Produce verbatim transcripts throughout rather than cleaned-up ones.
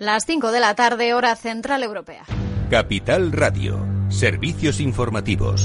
Las cinco de la tarde, hora central europea. Capital Radio, servicios informativos.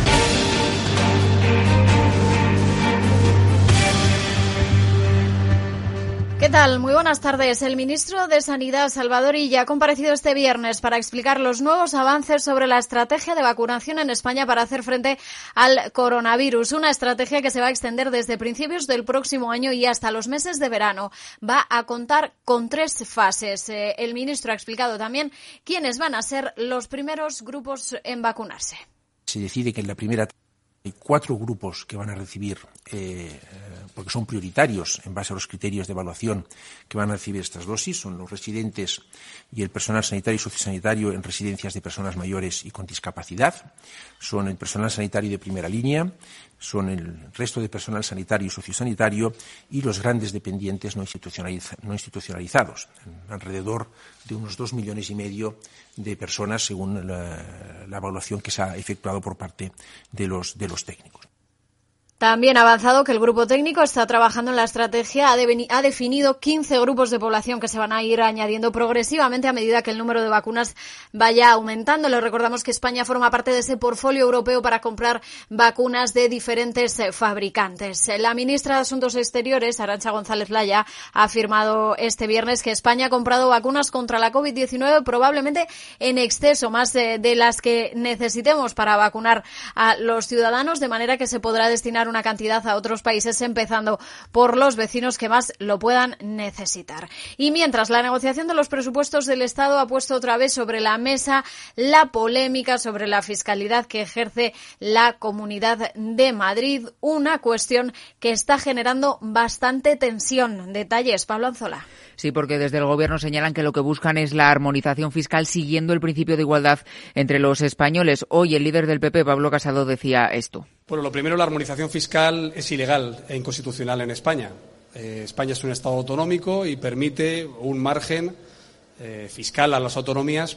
¿Qué tal? Muy buenas tardes. El ministro de Sanidad, Salvador Illa, ha comparecido este viernes para explicar los nuevos avances sobre la estrategia de vacunación en España para hacer frente al coronavirus. Una estrategia que se va a extender desde principios del próximo año y hasta los meses de verano. Va a contar con tres fases. Eh, el ministro ha explicado también quiénes van a ser los primeros grupos en vacunarse. Se decide que en la primera hay cuatro grupos que van a recibir, eh, porque son prioritarios en base a los criterios de evaluación que van a recibir estas dosis. Son los residentes y el personal sanitario y sociosanitario en residencias de personas mayores y con discapacidad. Son el personal sanitario de primera línea, son el resto de personal sanitario y sociosanitario y los grandes dependientes no, institucionaliz- no institucionalizados, alrededor de unos dos millones y medio de personas según la, la evaluación que se ha efectuado por parte de los, de los técnicos. También ha avanzado que el grupo técnico está trabajando en la estrategia, ha, deveni- ha definido quince grupos de población que se van a ir añadiendo progresivamente a medida que el número de vacunas vaya aumentando. Les recordamos que España forma parte de ese portfolio europeo para comprar vacunas de diferentes eh, fabricantes. La ministra de Asuntos Exteriores, Arantxa González Laya, ha afirmado este viernes que España ha comprado vacunas contra la covid diecinueve probablemente en exceso, más eh, de las que necesitemos para vacunar a los ciudadanos, de manera que se podrá destinar una cantidad a otros países, empezando por los vecinos que más lo puedan necesitar. Y mientras, la negociación de los presupuestos del Estado ha puesto otra vez sobre la mesa la polémica sobre la fiscalidad que ejerce la Comunidad de Madrid, una cuestión que está generando bastante tensión. Detalles, Pablo Anzola. Sí, porque desde el Gobierno señalan que lo que buscan es la armonización fiscal siguiendo el principio de igualdad entre los españoles. Hoy el líder del P P, Pablo Casado, decía esto. Bueno, lo primero, la armonización fiscal es ilegal e inconstitucional en España. Eh, España es un Estado autonómico y permite un margen eh, fiscal a las autonomías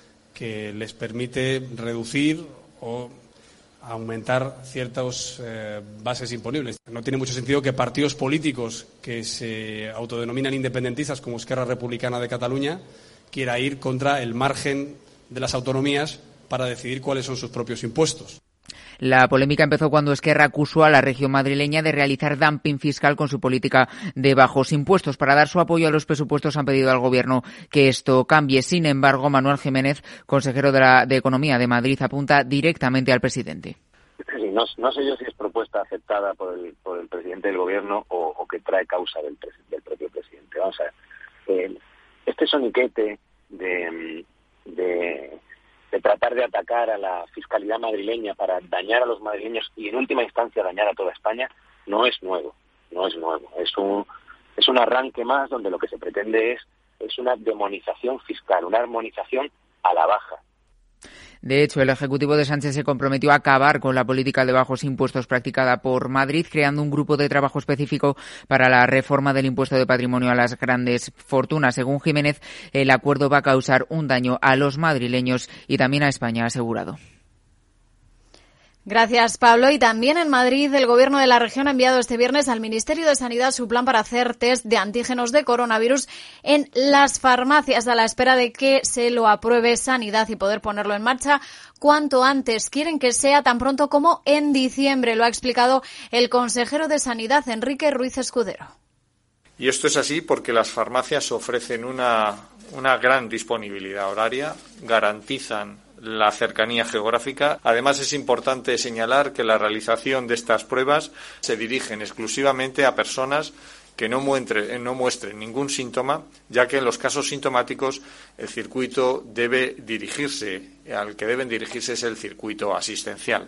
que les permite reducir o aumentar ciertas eh, bases imponibles. No tiene mucho sentido que partidos políticos que se autodenominan independentistas, como Esquerra Republicana de Cataluña, quiera ir contra el margen de las autonomías para decidir cuáles son sus propios impuestos. La polémica empezó cuando Esquerra acusó a la región madrileña de realizar dumping fiscal con su política de bajos impuestos. Para dar su apoyo a los presupuestos han pedido al Gobierno que esto cambie. Sin embargo, Manuel Jiménez, consejero de, la, de Economía de Madrid, apunta directamente al presidente. Sí, no, no sé yo si es propuesta aceptada por el, por el presidente del Gobierno o, o que trae causa del, del propio presidente. Vamos a ver. Eh, este soniquete de... de de tratar de atacar a la fiscalidad madrileña para dañar a los madrileños y en última instancia dañar a toda España, no es nuevo, no es nuevo. Es un, es un arranque más donde lo que se pretende es, es una demonización fiscal, una armonización a la baja. De hecho, el Ejecutivo de Sánchez se comprometió a acabar con la política de bajos impuestos practicada por Madrid, creando un grupo de trabajo específico para la reforma del impuesto de patrimonio a las grandes fortunas. Según Jiménez, el acuerdo va a causar un daño a los madrileños y también a España, ha asegurado. Gracias, Pablo. Y también en Madrid, el Gobierno de la región ha enviado este viernes al Ministerio de Sanidad su plan para hacer test de antígenos de coronavirus en las farmacias, a la espera de que se lo apruebe Sanidad y poder ponerlo en marcha cuanto antes. Quieren que sea tan pronto como en diciembre, lo ha explicado el consejero de Sanidad, Enrique Ruiz Escudero. Y esto es así porque las farmacias ofrecen una, una gran disponibilidad horaria, garantizan la cercanía geográfica. Además, es importante señalar que la realización de estas pruebas se dirigen exclusivamente a personas que no muestren, no muestren ningún síntoma, ya que en los casos sintomáticos el circuito debe dirigirse, al que deben dirigirse es el circuito asistencial.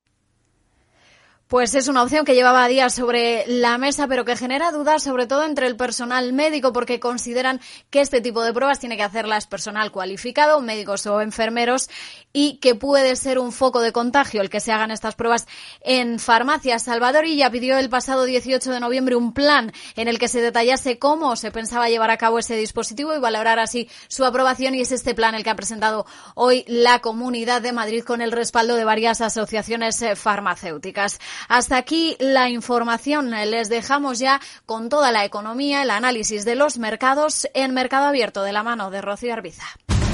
Pues es una opción que llevaba días sobre la mesa, pero que genera dudas, sobre todo entre el personal médico, porque consideran que este tipo de pruebas tiene que hacerlas personal cualificado, médicos o enfermeros, y que puede ser un foco de contagio el que se hagan estas pruebas en farmacias. Salvador Illa pidió el pasado dieciocho de noviembre un plan en el que se detallase cómo se pensaba llevar a cabo ese dispositivo y valorar así su aprobación, y es este plan el que ha presentado hoy la Comunidad de Madrid con el respaldo de varias asociaciones farmacéuticas. Hasta aquí la información. Les dejamos ya con toda la economía, el análisis de los mercados en Mercado Abierto de la mano de Rocío Arbiza.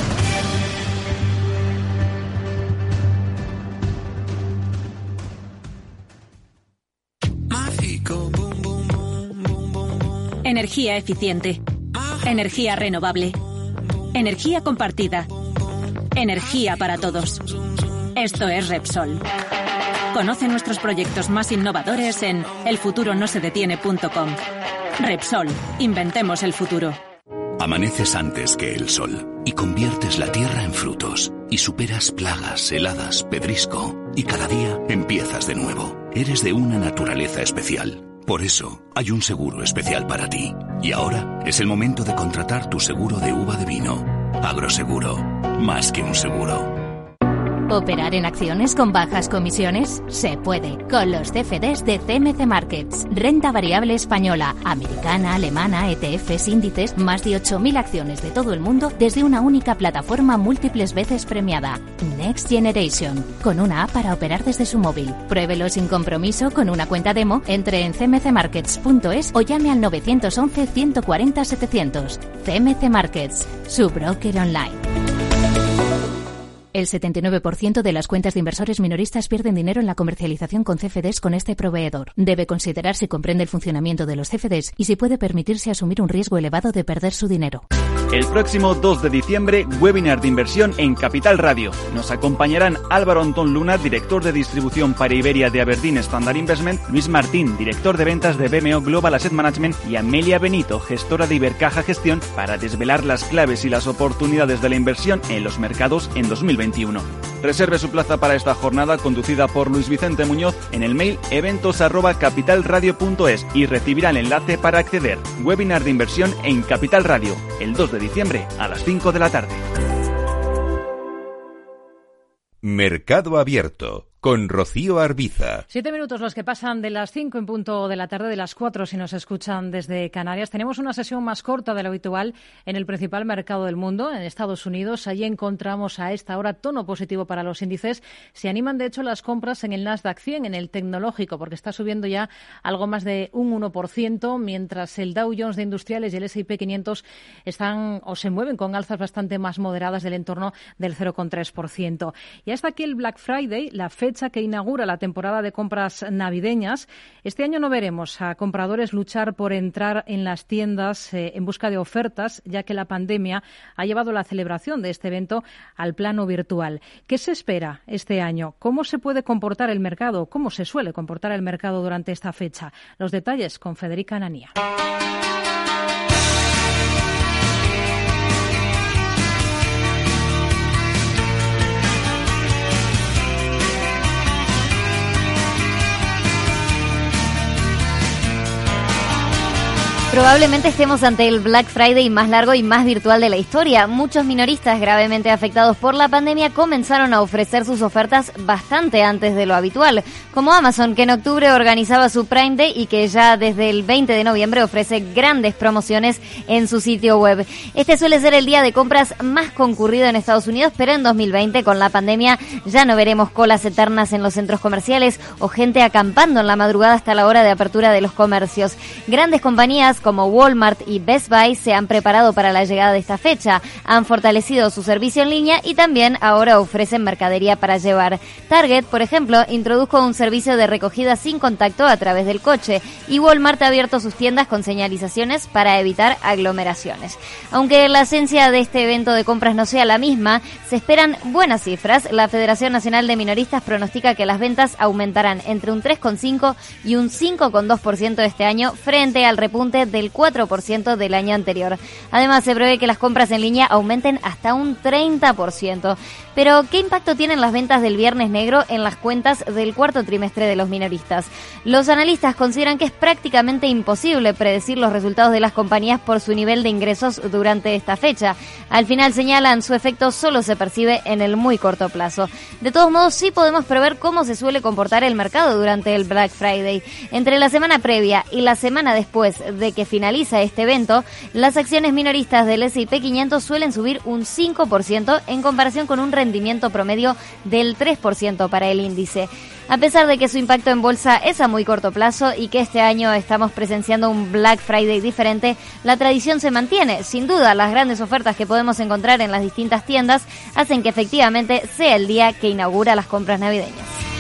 Energía eficiente. Energía renovable. Energía compartida. Energía para todos. Esto es Repsol. Conoce nuestros proyectos más innovadores en el futuro no se detiene punto com. Repsol. Inventemos el futuro. Amaneces antes que el sol y conviertes la tierra en frutos y superas plagas, heladas, pedrisco y cada día empiezas de nuevo. Eres de una naturaleza especial. Por eso, hay un seguro especial para ti. Y ahora es el momento de contratar tu seguro de uva de vino. Agroseguro. Más que un seguro. ¿Operar en acciones con bajas comisiones? Se puede, con los C F Ds de C M C Markets. Renta variable española, americana, alemana, E T Fs, índices, más de ocho mil acciones de todo el mundo desde una única plataforma múltiples veces premiada. Next Generation, con una app para operar desde su móvil. Pruébelo sin compromiso con una cuenta demo, entre en c m c markets punto es o llame al nueve once, ciento cuarenta, setecientos. C M C Markets, su broker online. El setenta y nueve por ciento de las cuentas de inversores minoristas pierden dinero en la comercialización con C F Ds con este proveedor. Debe considerar si comprende el funcionamiento de los C F Ds y si puede permitirse asumir un riesgo elevado de perder su dinero. El próximo dos de diciembre, webinar de inversión en Capital Radio. Nos acompañarán Álvaro Antón Luna, director de distribución para Iberia de Aberdeen Standard Investment, Luis Martín, director de ventas de B M O Global Asset Management y Amelia Benito, gestora de Ibercaja Gestión, para desvelar las claves y las oportunidades de la inversión en los mercados en dos mil veintiuno. Reserve su plaza para esta jornada conducida por Luis Vicente Muñoz en el mail eventos arroba capitalradio punto es y recibirá el enlace para acceder. Webinar de inversión en Capital Radio, el dos de diciembre a las cinco de la tarde. Mercado Abierto con Rocío Arbiza. Siete minutos los que pasan de las cinco en punto de la tarde, de las cuatro si nos escuchan desde Canarias. Tenemos una sesión más corta de lo habitual en el principal mercado del mundo, en Estados Unidos. Allí encontramos a esta hora tono positivo para los índices. Se animan, de hecho, las compras en el Nasdaq cien, en el tecnológico, porque está subiendo ya algo más de un uno por ciento, mientras el Dow Jones de Industriales y el ese y pe quinientos están o se mueven con alzas bastante más moderadas del entorno del cero coma tres por ciento. Y hasta aquí el Black Friday, la fecha que inaugura la temporada de compras navideñas. Este año no veremos a compradores luchar por entrar en las tiendas eh, en busca de ofertas, ya que la pandemia ha llevado la celebración de este evento al plano virtual. ¿Qué se espera este año? ¿Cómo se puede comportar el mercado? ¿Cómo se suele comportar el mercado durante esta fecha? Los detalles con Federica Ananía. Probablemente estemos ante el Black Friday más largo y más virtual de la historia. Muchos minoristas gravemente afectados por la pandemia comenzaron a ofrecer sus ofertas bastante antes de lo habitual, como Amazon, que en octubre organizaba su Prime Day y que ya desde el veinte de noviembre ofrece grandes promociones en su sitio web. Este suele ser el día de compras más concurrido en Estados Unidos, pero en dos mil veinte, con la pandemia, ya no veremos colas eternas en los centros comerciales o gente acampando en la madrugada hasta la hora de apertura de los comercios. Grandes compañías como Walmart y Best Buy se han preparado para la llegada de esta fecha, han fortalecido su servicio en línea y también ahora ofrecen mercadería para llevar. Target, por ejemplo, introdujo un servicio de recogida sin contacto a través del coche y Walmart ha abierto sus tiendas con señalizaciones para evitar aglomeraciones. Aunque la esencia de este evento de compras no sea la misma, se esperan buenas cifras. La Federación Nacional de Minoristas pronostica que las ventas aumentarán entre un tres coma cinco y un cinco coma dos por ciento este año frente al repunte del cuatro por ciento del año anterior. Además, se prevé que las compras en línea aumenten hasta un treinta por ciento. Pero, ¿qué impacto tienen las ventas del Viernes Negro en las cuentas del cuarto trimestre de los minoristas? Los analistas consideran que es prácticamente imposible predecir los resultados de las compañías por su nivel de ingresos durante esta fecha. Al final, señalan, su efecto solo se percibe en el muy corto plazo. De todos modos, sí podemos prever cómo se suele comportar el mercado durante el Black Friday. Entre la semana previa y la semana después de que finaliza este evento, las acciones minoristas del ese y pe quinientos suelen subir un cinco por ciento en comparación con un rendimiento promedio del tres por ciento para el índice. A pesar de que su impacto en bolsa es a muy corto plazo y que este año estamos presenciando un Black Friday diferente, la tradición se mantiene. Sin duda, las grandes ofertas que podemos encontrar en las distintas tiendas hacen que efectivamente sea el día que inaugura las compras navideñas.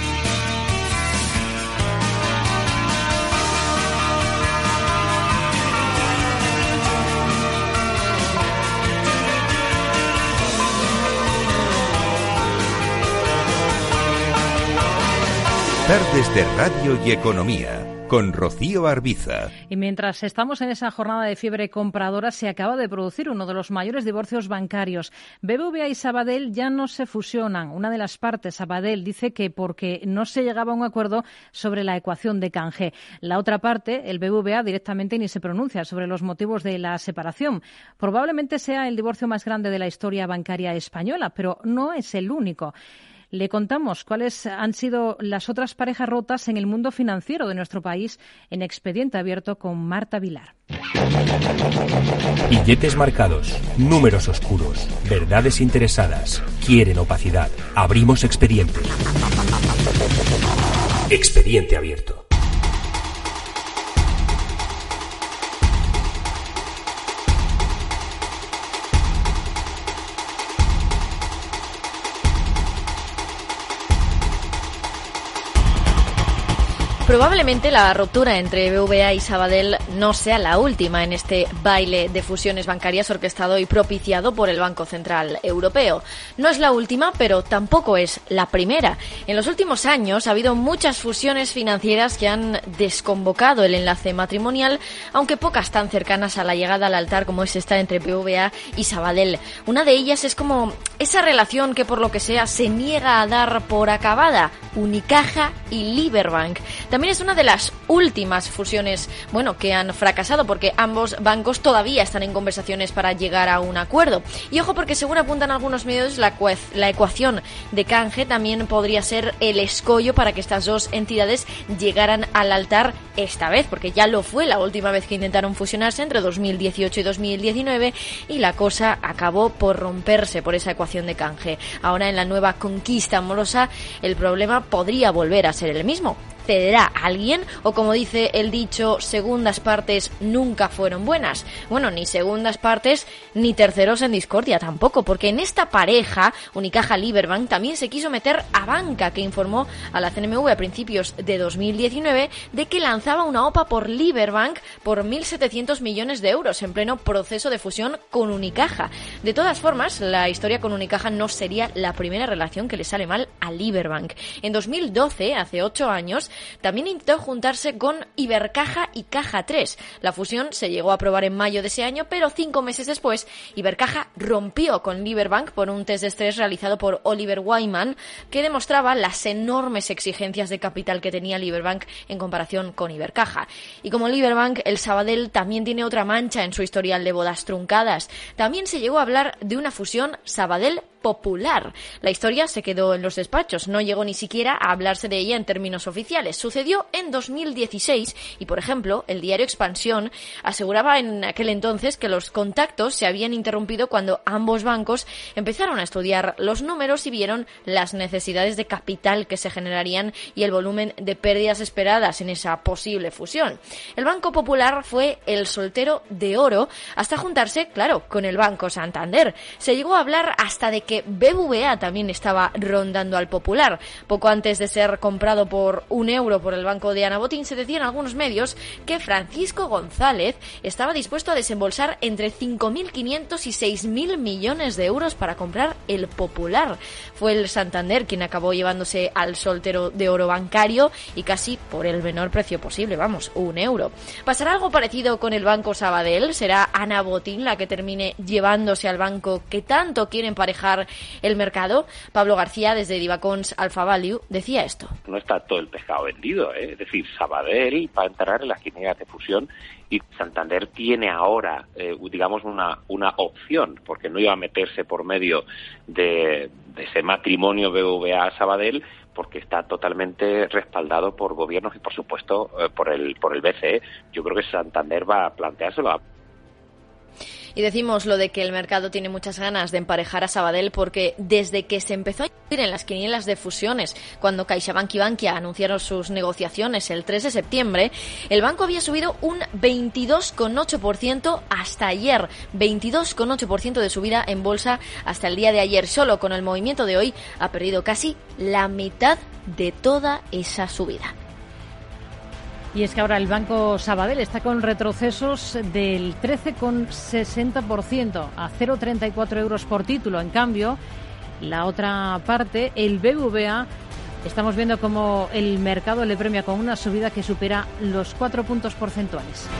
Tardes de Radio y Economía, con Rocío Arbiza. Y mientras estamos en esa jornada de fiebre compradora, se acaba de producir uno de los mayores divorcios bancarios. B B V A y Sabadell ya no se fusionan. Una de las partes, Sabadell, dice que porque no se llegaba a un acuerdo sobre la ecuación de canje. La otra parte, el B B V A, directamente ni se pronuncia sobre los motivos de la separación. Probablemente sea el divorcio más grande de la historia bancaria española, pero no es el único. Le contamos cuáles han sido las otras parejas rotas en el mundo financiero de nuestro país en Expediente Abierto con Marta Vilar. Billetes marcados, números oscuros, verdades interesadas, quieren opacidad. Abrimos expediente. Expediente Abierto. Probablemente la ruptura entre B B V A y Sabadell no sea la última en este baile de fusiones bancarias orquestado y propiciado por el Banco Central Europeo. No es la última, pero tampoco es la primera. En los últimos años ha habido muchas fusiones financieras que han desconvocado el enlace matrimonial, aunque pocas tan cercanas a la llegada al altar como es esta entre B B V A y Sabadell. Una de ellas es como esa relación que por lo que sea se niega a dar por acabada, Unicaja y Liberbank. También es una de las últimas fusiones, bueno, que han fracasado porque ambos bancos todavía están en conversaciones para llegar a un acuerdo. Y ojo porque según apuntan algunos medios, la, la ecuación de canje también podría ser el escollo para que estas dos entidades llegaran al altar esta vez, porque ya lo fue la última vez que intentaron fusionarse entre dos mil dieciocho y dos mil diecinueve y la cosa acabó por romperse por esa ecuación de canje. Ahora en la nueva conquista amorosa el problema podría volver a ser el mismo. ¿Cederá alguien? O como dice el dicho, segundas partes nunca fueron buenas. Bueno, ni segundas partes ni terceros en discordia tampoco, porque en esta pareja, Unicaja Liberbank, también se quiso meter a banca, que informó a la C N M V a principios de dos mil diecinueve de que lanzaba una OPA por Liberbank por mil setecientos millones de euros en pleno proceso de fusión con Unicaja. De todas formas, la historia con Unicaja no sería la primera relación que le sale mal a Liberbank. En dos mil doce, hace ocho años, también intentó juntarse con Ibercaja y Caja tres. La fusión se llegó a aprobar en mayo de ese año, pero cinco meses después, Ibercaja rompió con Liberbank por un test de estrés realizado por Oliver Wyman, que demostraba las enormes exigencias de capital que tenía Liberbank en comparación con Ibercaja. Y como Liberbank, el Sabadell también tiene otra mancha en su historial de bodas truncadas. También se llegó a hablar de una fusión Sabadell Popular. La historia se quedó en los despachos, no llegó ni siquiera a hablarse de ella en términos oficiales. Sucedió en dos mil dieciséis y, por ejemplo, el diario Expansión aseguraba en aquel entonces que los contactos se habían interrumpido cuando ambos bancos empezaron a estudiar los números y vieron las necesidades de capital que se generarían y el volumen de pérdidas esperadas en esa posible fusión. El Banco Popular fue el soltero de oro hasta juntarse, claro, con el Banco Santander. Se llegó a hablar hasta de que B B V A también estaba rondando al Popular. Poco antes de ser comprado por un euro por el banco de Ana Botín, se decía en algunos medios que Francisco González estaba dispuesto a desembolsar entre cinco mil quinientos y seis mil millones de euros para comprar el Popular. Fue el Santander quien acabó llevándose al soltero de oro bancario y casi por el menor precio posible, vamos, un euro. ¿Pasará algo parecido con el Banco Sabadell? ¿Será Ana Botín la que termine llevándose al banco que tanto quiere emparejar el mercado? Pablo García, desde Divacons Alpha Value, decía esto. No está todo el pescado vendido, ¿eh? Es decir, Sabadell va a entrar en las quinielas de fusión y Santander tiene ahora, eh, digamos, una, una opción, porque no iba a meterse por medio de, de ese matrimonio B B V A-Sabadell, porque está totalmente respaldado por gobiernos y, por supuesto, eh, por el por el B C E. Yo creo que Santander va a planteárselo a Y decimos lo de que el mercado tiene muchas ganas de emparejar a Sabadell porque desde que se empezó a ir en las quinielas de fusiones, cuando CaixaBank y Bankia anunciaron sus negociaciones el tres de septiembre, el banco había subido un veintidós coma ocho por ciento hasta ayer. veintidós coma ocho por ciento de subida en bolsa hasta el día de ayer. Solo con el movimiento de hoy ha perdido casi la mitad de toda esa subida. Y es que ahora el Banco Sabadell está con retrocesos del trece coma sesenta por ciento a cero coma treinta y cuatro euros por título. En cambio, la otra parte, el B B V A, estamos viendo como el mercado le premia con una subida que supera los cuatro puntos porcentuales.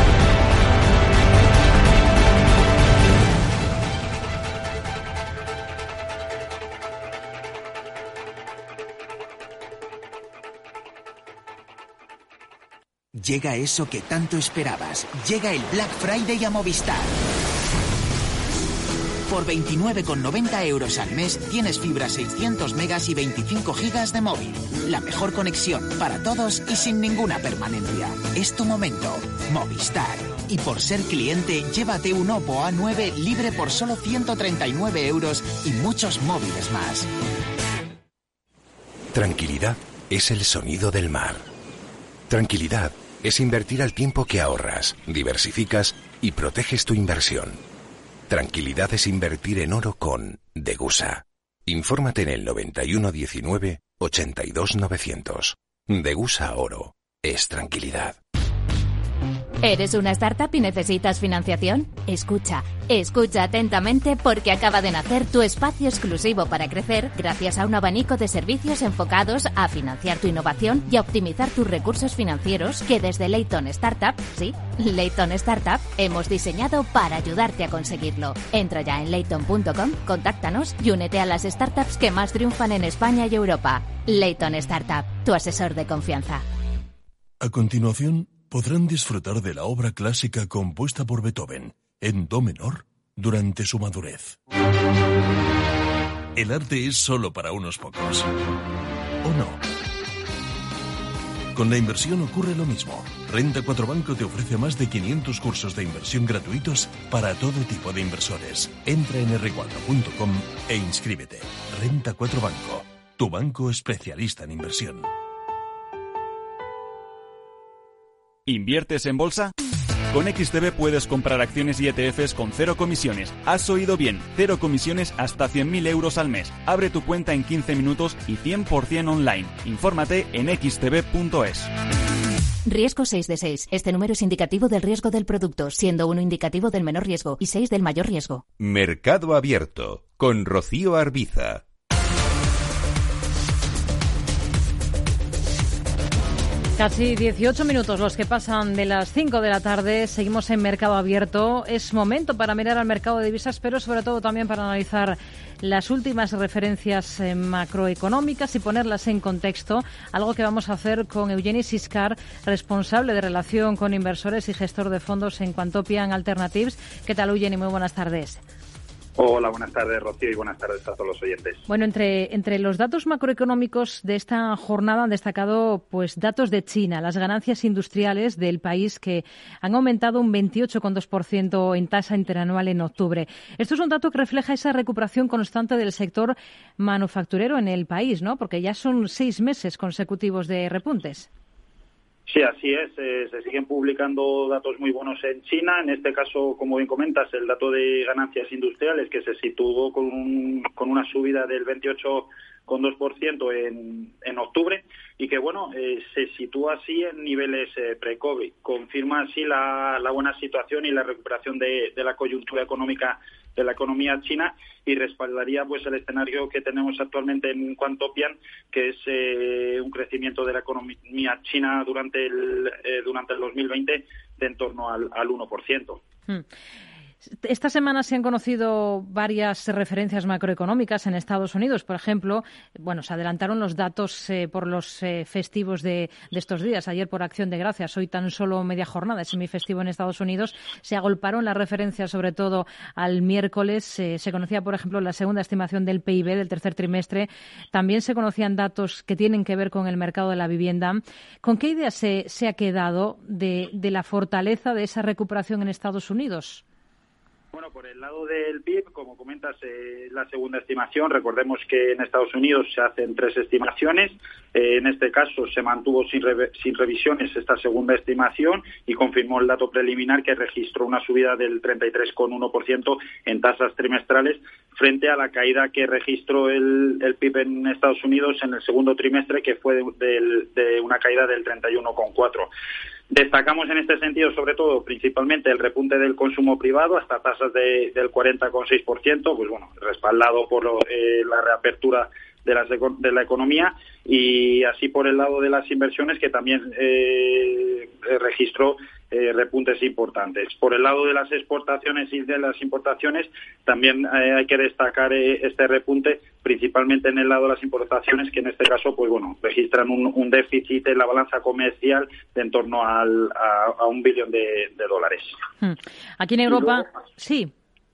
Llega eso que tanto esperabas. Llega el Black Friday a Movistar. Por veintinueve con noventa euros al mes tienes fibra seiscientos megas y veinticinco gigas de móvil. La mejor conexión para todos y sin ninguna permanencia. Es tu momento. Movistar. Y por ser cliente, llévate un Oppo A nueve libre por solo ciento treinta y nueve euros y muchos móviles más. Tranquilidad es el sonido del mar. Tranquilidad es invertir al tiempo que ahorras, diversificas y proteges tu inversión. Tranquilidad es invertir en oro con Degusa. Infórmate en el noventa y uno diecinueve ochenta y dos novecientos. Degusa Oro es tranquilidad. ¿Eres una startup y necesitas financiación? Escucha, escucha atentamente porque acaba de nacer tu espacio exclusivo para crecer gracias a un abanico de servicios enfocados a financiar tu innovación y a optimizar tus recursos financieros que desde Layton Startup, sí, Layton Startup, hemos diseñado para ayudarte a conseguirlo. Entra ya en layton punto com, contáctanos y únete a las startups que más triunfan en España y Europa. Layton Startup, tu asesor de confianza. A continuación, podrán disfrutar de la obra clásica compuesta por Beethoven, en do menor, durante su madurez. El arte es solo para unos pocos. ¿O no? Con la inversión ocurre lo mismo. Renta cuatro Banco te ofrece más de quinientos cursos de inversión gratuitos para todo tipo de inversores. Entra en erre cuatro punto com e inscríbete. Renta cuatro Banco, tu banco especialista en inversión. ¿Inviertes en bolsa? Con X T B puedes comprar acciones y E T Fs con cero comisiones. Has oído bien, cero comisiones hasta cien mil euros al mes. Abre tu cuenta en quince minutos y cien por ciento online. Infórmate en equis te be punto es. Riesgo seis de seis. Este número es indicativo del riesgo del producto, siendo uno indicativo del menor riesgo y seis del mayor riesgo. Mercado Abierto, con Rocío Arbiza. Casi dieciocho minutos los que pasan de las cinco de la tarde. Seguimos en Mercado Abierto. Es momento para mirar al mercado de divisas, pero sobre todo también para analizar las últimas referencias macroeconómicas y ponerlas en contexto. Algo que vamos a hacer con Eugeni Siscar, responsable de relación con inversores y gestor de fondos en Quantopian Alternatives. ¿Qué tal, Eugeni? Muy buenas tardes. Hola, buenas tardes, Rocío, y buenas tardes a todos los oyentes. Bueno, entre, entre los datos macroeconómicos de esta jornada han destacado pues datos de China, las ganancias industriales del país que han aumentado un veintiocho coma dos por ciento en tasa interanual en octubre. Esto es un dato que refleja esa recuperación constante del sector manufacturero en el país, ¿no? Porque ya son seis meses consecutivos de repuntes. Sí, así es. Eh, se siguen publicando datos muy buenos en China. En este caso, como bien comentas, el dato de ganancias industriales que se situó con, un, con una subida del veintiocho coma dos por ciento en, en octubre y que, bueno, eh, se sitúa así en niveles eh, pre-COVID. Confirma así la, la buena situación y la recuperación de, de la coyuntura económica de la economía china y respaldaría pues el escenario que tenemos actualmente en Quantopian, que es eh, un crecimiento de la economía china durante el eh, durante el dos mil veinte de en torno al, al uno por ciento. Hmm. Esta semana se han conocido varias referencias macroeconómicas en Estados Unidos. Por ejemplo, bueno, se adelantaron los datos eh, por los eh, festivos de, de estos días. Ayer por Acción de Gracias, hoy tan solo media jornada, es semifestivo en Estados Unidos. Se agolparon las referencias sobre todo al miércoles. Eh, se conocía, por ejemplo, la segunda estimación del P I B del tercer trimestre. También se conocían datos que tienen que ver con el mercado de la vivienda. ¿Con qué idea se, se ha quedado de, de la fortaleza de esa recuperación en Estados Unidos? Bueno, por el lado del P I B, como comentas, eh, la segunda estimación. Recordemos que en Estados Unidos se hacen tres estimaciones. Eh, en este caso se mantuvo sin, re- sin revisiones esta segunda estimación y confirmó el dato preliminar que registró una subida del treinta y tres coma uno por ciento en tasas trimestrales frente a la caída que registró el, el P I B en Estados Unidos en el segundo trimestre, que fue de, de, de una caída del treinta y uno coma cuatro por ciento. Destacamos en este sentido, sobre todo, principalmente el repunte del consumo privado hasta tasas de, del cuarenta coma seis por ciento, pues bueno, respaldado por lo, eh, la reapertura de, las, de la economía, y así por el lado de las inversiones, que también eh, registró eh, repuntes importantes. Por el lado de las exportaciones y de las importaciones, también eh, hay que destacar eh, este repunte, principalmente en el lado de las importaciones, que en este caso, pues bueno, registran un, un déficit en la balanza comercial de en torno al, a, a un billón de, de dólares. Aquí en Europa, luego, sí.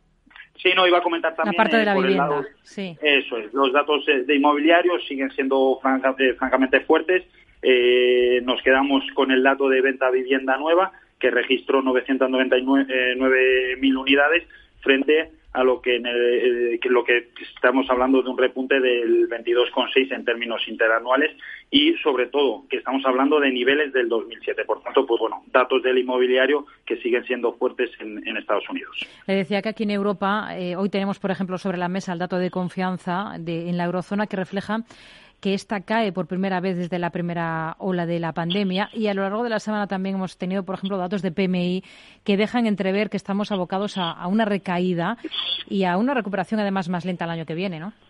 Sí, no, iba a comentar también... La parte de la eh, por vivienda, el lado, sí. Eso es, los datos de inmobiliarios siguen siendo franca, eh, francamente fuertes. Eh, nos quedamos con el dato de venta vivienda nueva, que registró novecientas noventa y nueve mil unidades, frente a lo que, en el, eh, que lo que estamos hablando de un repunte del veintidós coma seis en términos interanuales, y sobre todo que estamos hablando de niveles del dos mil siete. Por tanto, pues bueno, datos del inmobiliario que siguen siendo fuertes en, en Estados Unidos. Le decía que aquí en Europa eh, hoy tenemos, por ejemplo, sobre la mesa el dato de confianza de, en la eurozona, que refleja que esta cae por primera vez desde la primera ola de la pandemia, y a lo largo de la semana también hemos tenido, por ejemplo, datos de P M I que dejan entrever que estamos abocados a, a una recaída y a una recuperación además más lenta el año que viene, ¿no?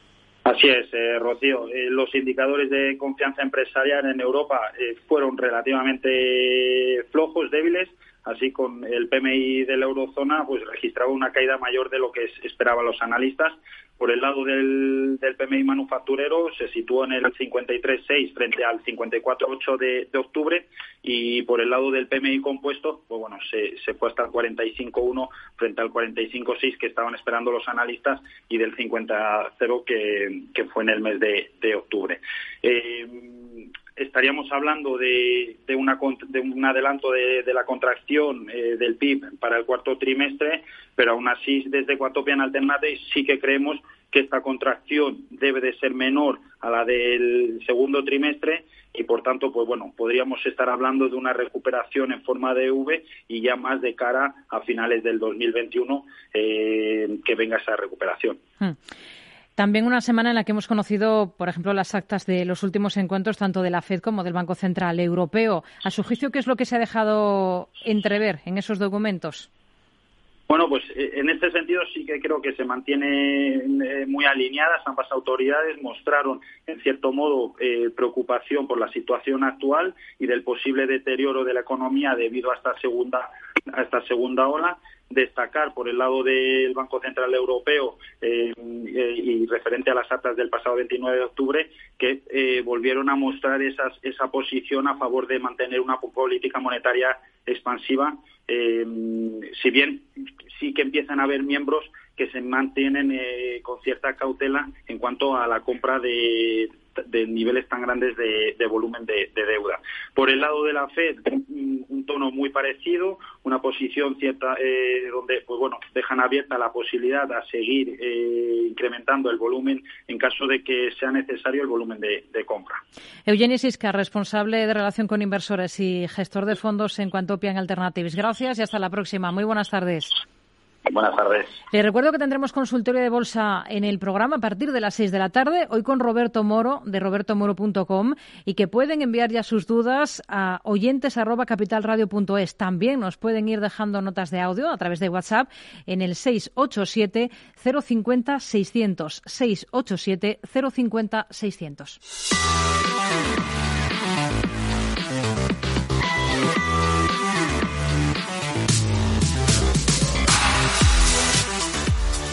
Así es, eh, Rocío. Eh, los indicadores de confianza empresarial en Europa eh, fueron relativamente flojos, débiles. Así, con el P M I de la eurozona, pues registraba una caída mayor de lo que esperaban los analistas. Por el lado del, del P M I manufacturero se situó en el cincuenta y tres coma seis frente al cincuenta y cuatro coma ocho de, de octubre, y por el lado del P M I compuesto, pues bueno, se, se fue hasta el cuarenta y cinco coma uno frente al cuarenta y cinco coma seis que estaban esperando los analistas, y del cincuenta coma cero que, que fue en el mes de, de octubre. Eh, estaríamos hablando de, de, una, de un adelanto de, de la contracción eh, del P I B para el cuarto trimestre, pero aún así, desde Quantopian Alternatives sí que creemos que esta contracción debe de ser menor a la del segundo trimestre, y por tanto, pues bueno, podríamos estar hablando de una recuperación en forma de V, y ya más de cara a finales del dos mil veintiuno eh, que venga esa recuperación. Hmm. También una semana en la que hemos conocido, por ejemplo, las actas de los últimos encuentros tanto de la F E D como del Banco Central Europeo. A su juicio, ¿qué es lo que se ha dejado entrever en esos documentos? Bueno, pues en este sentido sí que creo que se mantiene muy alineadas. Ambas autoridades mostraron, en cierto modo, eh, preocupación por la situación actual y del posible deterioro de la economía debido a esta segunda, a esta segunda ola. Destacar por el lado del Banco Central Europeo eh, eh, y referente a las actas del pasado veintinueve de octubre, que eh, volvieron a mostrar esas, esa posición a favor de mantener una política monetaria expansiva, eh, si bien sí que empiezan a haber miembros que se mantienen eh, con cierta cautela en cuanto a la compra de, de niveles tan grandes de, de volumen de, de deuda. Por el lado de la F E D, un, un tono muy parecido, una posición cierta eh, donde, pues bueno, dejan abierta la posibilidad a seguir eh, incrementando el volumen en caso de que sea necesario el volumen de, de compra. Eugeni Siscar, responsable de relación con inversores y gestor de fondos en Quantopian Alternatives. Gracias y hasta la próxima. Muy buenas tardes. Buenas tardes. Les recuerdo que tendremos consultorio de bolsa en el programa a partir de las seis de la tarde, hoy con Roberto Moro, de roberto moro punto com, y que pueden enviar ya sus dudas a oyentes arroba capitalradio punto es. También nos pueden ir dejando notas de audio a través de WhatsApp en el seis ocho siete cero cinco cero seis cero cero, seis ocho siete cero cinco cero seis cero cero.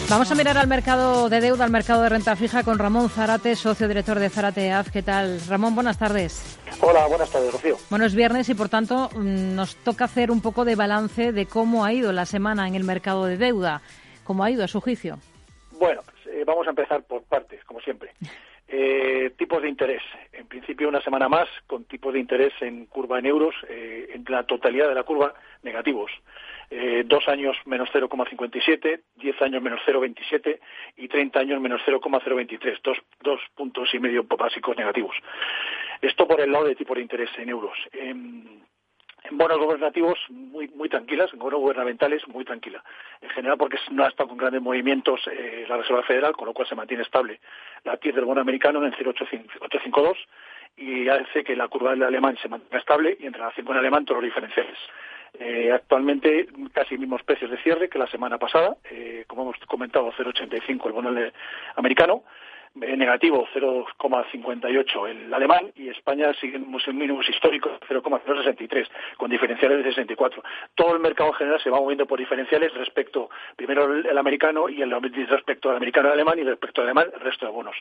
Vamos a mirar al mercado de deuda, al mercado de renta fija con Ramón Zárate, socio director de Zárate A F. ¿Qué tal, Ramón? Buenas tardes. Hola, buenas tardes, Rocío. Bueno, es viernes y, por tanto, nos toca hacer un poco de balance de cómo ha ido la semana en el mercado de deuda. ¿Cómo ha ido, a su juicio? Bueno, pues, eh, vamos a empezar por partes, como siempre. Eh, tipos de interés. En principio, una semana más con tipos de interés en curva en euros, eh, en la totalidad de la curva, negativos. Eh, dos años menos cero coma cincuenta y siete, diez años menos cero coma veintisiete y treinta años menos cero coma cero veintitrés, dos, dos puntos y medio básicos negativos. Esto por el lado de tipos de interés en euros. En, en bonos gubernativos muy muy tranquilas, en bonos gubernamentales muy tranquila. En general porque no ha estado con grandes movimientos eh, la Reserva Federal, con lo cual se mantiene estable la T I R del bono americano en cero coma ochocientos cincuenta y dos y hace que la curva del alemán se mantenga estable y en relación con el alemán todos los diferenciales. Eh, actualmente casi mismos precios de cierre que la semana pasada, eh, como hemos comentado, cero coma ochenta y cinco el bono americano, eh, negativo cero coma cincuenta y ocho el alemán y España sigue en mínimos históricos cero coma sesenta y tres con diferenciales de sesenta y cuatro. Todo el mercado en general se va moviendo por diferenciales respecto, primero el, el americano y el respecto al americano y al alemán y respecto al alemán el resto de bonos.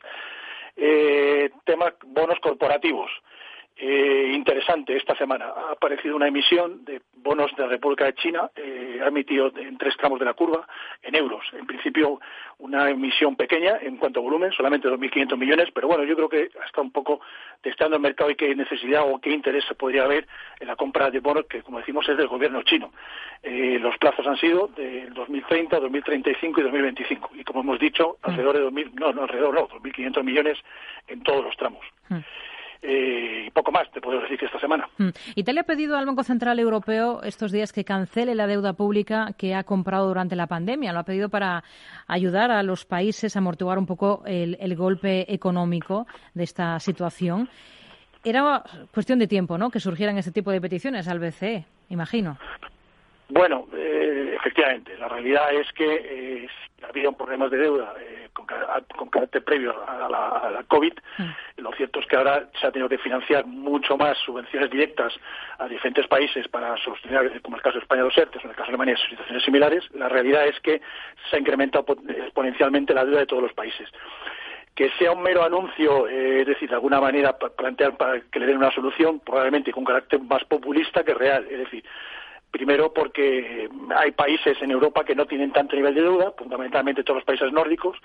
Eh, tema bonos corporativos. Eh, interesante, esta semana ha aparecido una emisión de bonos de la República de China, eh, ha emitido en tres tramos de la curva en euros. En principio una emisión pequeña en cuanto a volumen, solamente dos mil quinientos millones, pero bueno, yo creo que está un poco testando el mercado y qué necesidad o qué interés se podría haber en la compra de bonos que, como decimos, es del gobierno chino. Eh, los plazos han sido del dos mil treinta, dos mil treinta y cinco y dos mil veinticinco y como hemos dicho, alrededor de dos mil, no, no alrededor, no, dos mil quinientos millones en todos los tramos. Mm. Eh, y poco más te puedo decir que esta semana. Mm. Italia ha pedido al Banco Central Europeo estos días que cancele la deuda pública que ha comprado durante la pandemia. Lo ha pedido para ayudar a los países a amortiguar un poco el, el golpe económico de esta situación. Era cuestión de tiempo, ¿no?, que surgieran este tipo de peticiones al B C E, imagino. Bueno, eh, efectivamente, la realidad es que eh, ha habido problemas de deuda eh, con, con carácter previo a la, a la COVID. Mm. Lo cierto es que ahora se ha tenido que financiar mucho más subvenciones directas a diferentes países para sostener, como el caso de España, los ERTE, o en el caso de Alemania, situaciones similares. La realidad es que se ha incrementado exponencialmente la deuda de todos los países. Que sea un mero anuncio, eh, es decir, de alguna manera plantear para que le den una solución, probablemente con carácter más populista que real, es decir, primero porque hay países en Europa que no tienen tanto nivel de deuda, fundamentalmente todos los países nórdicos,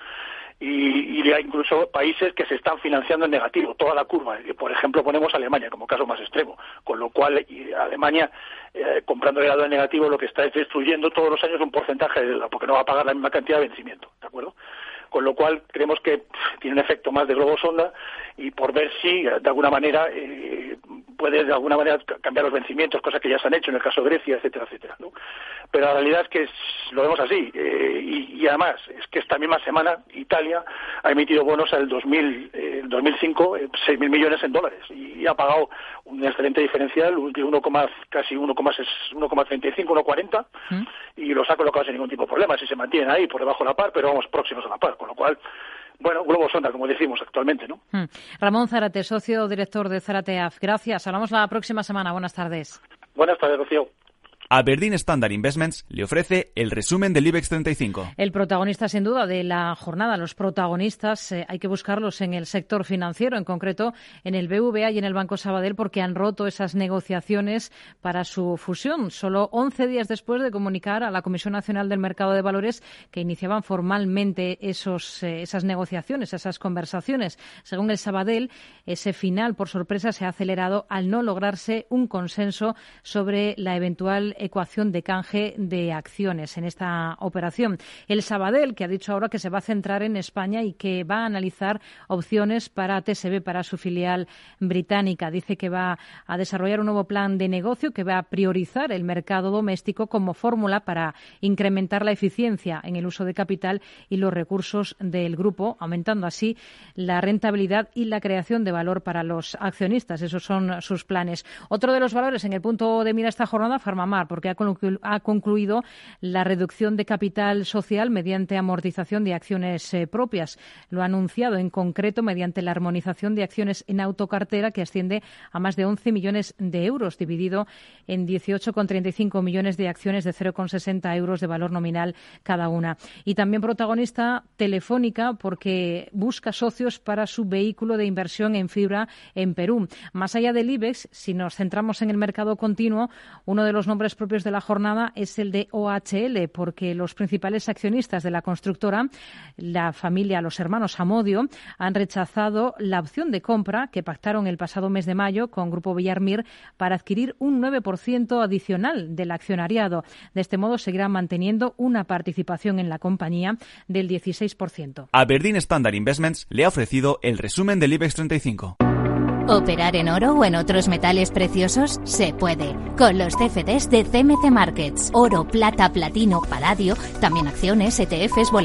y, y hay incluso países que se están financiando en negativo, toda la curva. Por ejemplo, ponemos Alemania como caso más extremo, con lo cual Alemania, eh, comprando la deuda en negativo, lo que está es destruyendo todos los años un porcentaje de deuda, porque no va a pagar la misma cantidad de vencimiento, ¿de acuerdo? Con lo cual creemos que pff, tiene un efecto más de globo sonda y por ver si de alguna manera eh, puede de alguna manera cambiar los vencimientos, cosas que ya se han hecho en el caso de Grecia, etcétera, etcétera, ¿no? Pero la realidad es que es, lo vemos así eh, y, y además es que esta misma semana Italia ha emitido bonos al dos mil, eh, dos mil cinco, eh, seis mil millones en dólares y, y ha pagado un excelente diferencial de uno, casi uno coma treinta y cinco, uno coma cuarenta ¿Mm? Y los ha colocado sin ningún tipo de problema, si se mantienen ahí por debajo de la par, pero vamos próximos a la par. Con lo cual, bueno, globo sonda, como decimos actualmente, ¿no? Hmm. Ramón Zárate, socio director de Zárate A F. Gracias. Hablamos la próxima semana. Buenas tardes. Buenas tardes, Rocío. Aberdeen Standard Investments le ofrece el resumen del IBEX treinta y cinco. El protagonista, sin duda, de la jornada, los protagonistas, eh, hay que buscarlos en el sector financiero, en concreto en el B V A y en el Banco Sabadell, porque han roto esas negociaciones para su fusión, solo once días después de comunicar a la Comisión Nacional del Mercado de Valores que iniciaban formalmente esos, eh, esas negociaciones, esas conversaciones. Según el Sabadell, ese final, por sorpresa, se ha acelerado al no lograrse un consenso sobre la eventual ecuación de canje de acciones en esta operación. El Sabadell, que ha dicho ahora que se va a centrar en España y que va a analizar opciones para T S B, para su filial británica. Dice que va a desarrollar un nuevo plan de negocio que va a priorizar el mercado doméstico como fórmula para incrementar la eficiencia en el uso de capital y los recursos del grupo, aumentando así la rentabilidad y la creación de valor para los accionistas. Esos son sus planes. Otro de los valores en el punto de mira esta jornada, Farmamar. porque ha concluido la reducción de capital social mediante amortización de acciones eh, propias. Lo ha anunciado en concreto mediante la armonización de acciones en autocartera, que asciende a más de once millones de euros, dividido en dieciocho coma treinta y cinco millones de acciones de cero coma sesenta euros de valor nominal cada una. Y también protagonista Telefónica, porque busca socios para su vehículo de inversión en fibra en Perú. Más allá del IBEX, si nos centramos en el mercado continuo, uno de los nombres propios de la jornada es el de O H L, porque los principales accionistas de la constructora, la familia, los hermanos Amodio, han rechazado la opción de compra que pactaron el pasado mes de mayo con Grupo Villarmir para adquirir un nueve por ciento adicional del accionariado. De este modo seguirán manteniendo una participación en la compañía del dieciséis por ciento. Aberdeen Standard Investments le ha ofrecido el resumen del IBEX treinta y cinco. ¿Operar en oro o en otros metales preciosos? Se puede. Con los C F Ds de C M C Markets. Oro, plata, platino, paladio, también acciones, E T Fs,